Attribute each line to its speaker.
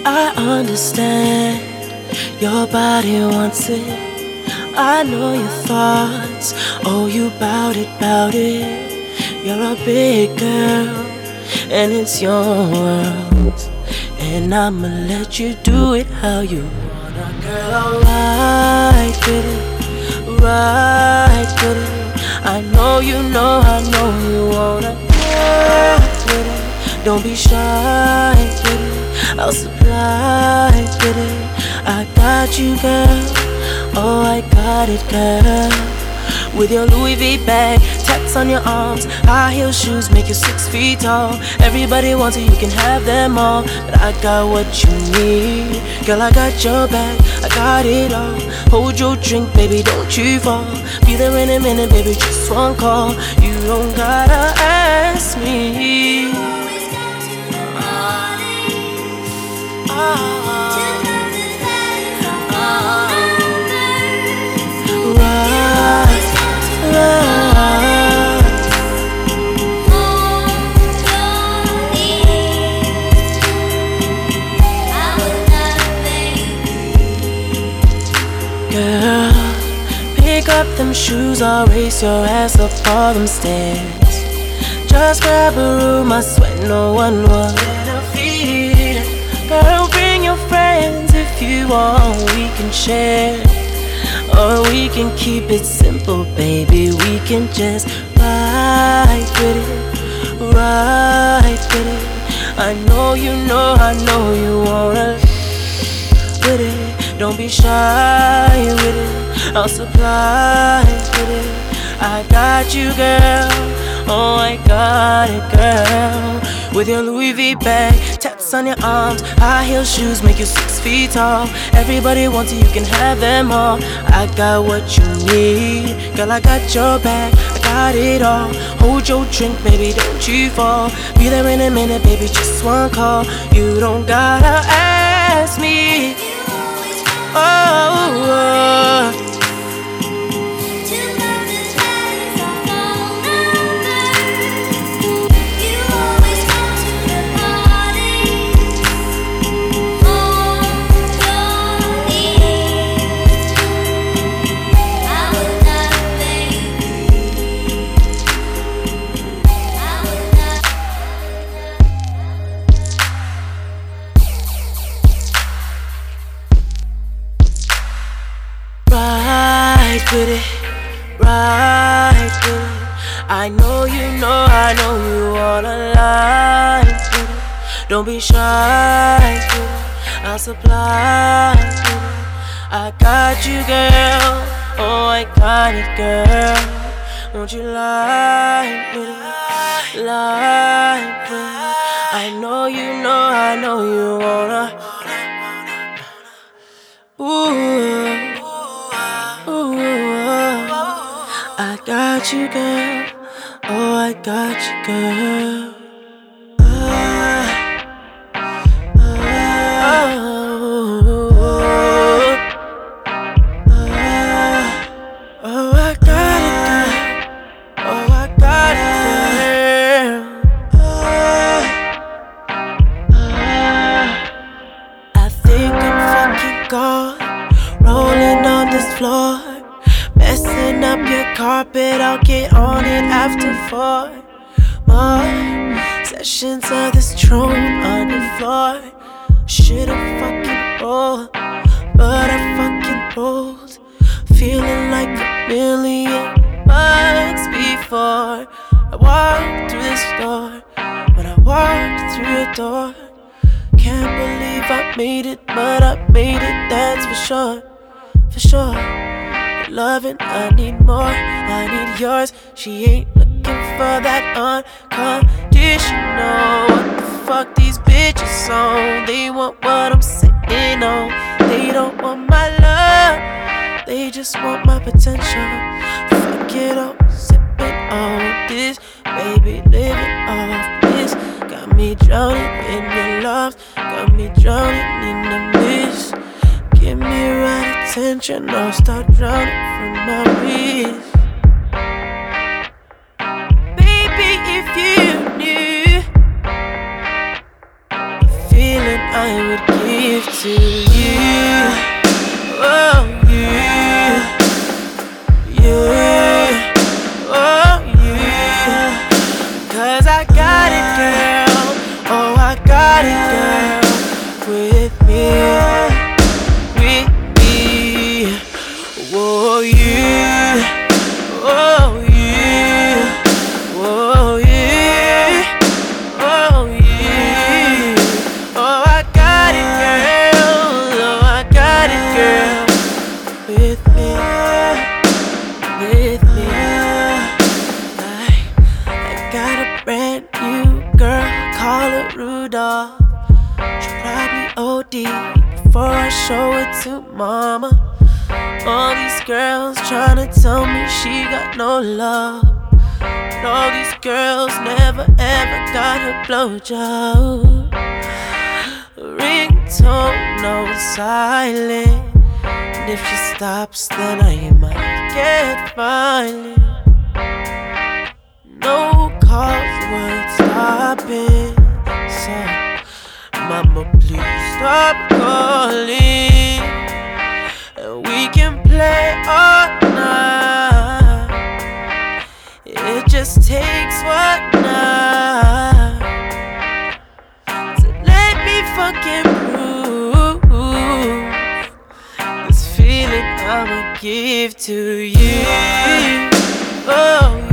Speaker 1: I understand your body wants it. I know your thoughts. Oh, you bout it, bout it. You're a big girl, and it's your world. And I'ma let you do it how you wanna, girl. Right with it, right with it. I know you know, I know you wanna get with it. Don't be shy with it, I'll supply with it. I got you, girl. Oh, I got it, girl. With your Louis V bag, tats on your arms, high heel shoes make you 6 feet tall. Everybody wants it, you can have them all, but I got what you need. Girl, I got your back, I got it all. Hold your drink, baby, don't you fall. Be there in a minute, baby, just one call. You don't gotta ask me. Girl, pick up them shoes, I'll race your ass up all them stairs. Just grab a room, I sweat no one will interfere. Girl, bring your friends if you want, we can share. Or we can keep it simple, baby, we can just ride with it, ride with it. I know you know, I know you wanna with it. Don't be shy with it, I'll supply with it. I got you, girl, oh I got it, girl. With your Louis V bag, tats on your arms, high heel shoes make you 6 feet tall. Everybody wants it, you can have them all. I got what you need, girl, I got your back, I got it all. Hold your drink, baby, don't you fall. Be there in a minute, baby, just one call. You don't gotta ask me. Oh, ride with it, ride with it. I know you know, I know you wanna lie with it. Don't be shy with it, I'll supply with it. I got you, girl, oh I got it, girl. Won't you lie with it, lie with it. I know you know, I know you wanna. Ooh. I got you, girl. Oh, I got you, girl. Oh, I got it, girl. Oh, I got it, girl. I think I'm fucking gone, rolling on this floor. Messing up your carpet, I'll get on it after 4 more sessions of this throne on the floor. Should've fucking rolled, but I fucking rolled. Feeling like $1,000,000 before I walked through this door. When I walked through your door, can't believe I made it, but I made it, that's for sure, for sure. Loving, I need more, I need yours. She ain't looking for that unconditional. What the fuck these bitches on? They want what I'm sitting on. They don't want my love, they just want my potential. Fuck it all, sipping on this, baby, living off this. Got me drowning in your love, got me drowning in the mist. Give me right attention, I'll start drowning from my wrist. Baby, if you knew the feeling I would give give to you. Oh, you, oh, you. 'Cause I got it, girl. Oh, I got it, girl. With me. Oh, you, oh, you, oh, you, oh, you. Oh, I got it, girl. Oh, I got it, girl. With me, with me. I got a brand new girl, call her Rudolph. She probably OD before I show it to mama. All these girls tryna tell me she got no love, but all these girls never ever got a blowjob. Ringtone, no silent, and if she stops then I might get violent. No calls worth stopping, so mama please stop calling. We can play all night. It just takes one night to let me fucking prove this feeling I'ma give to you. Oh,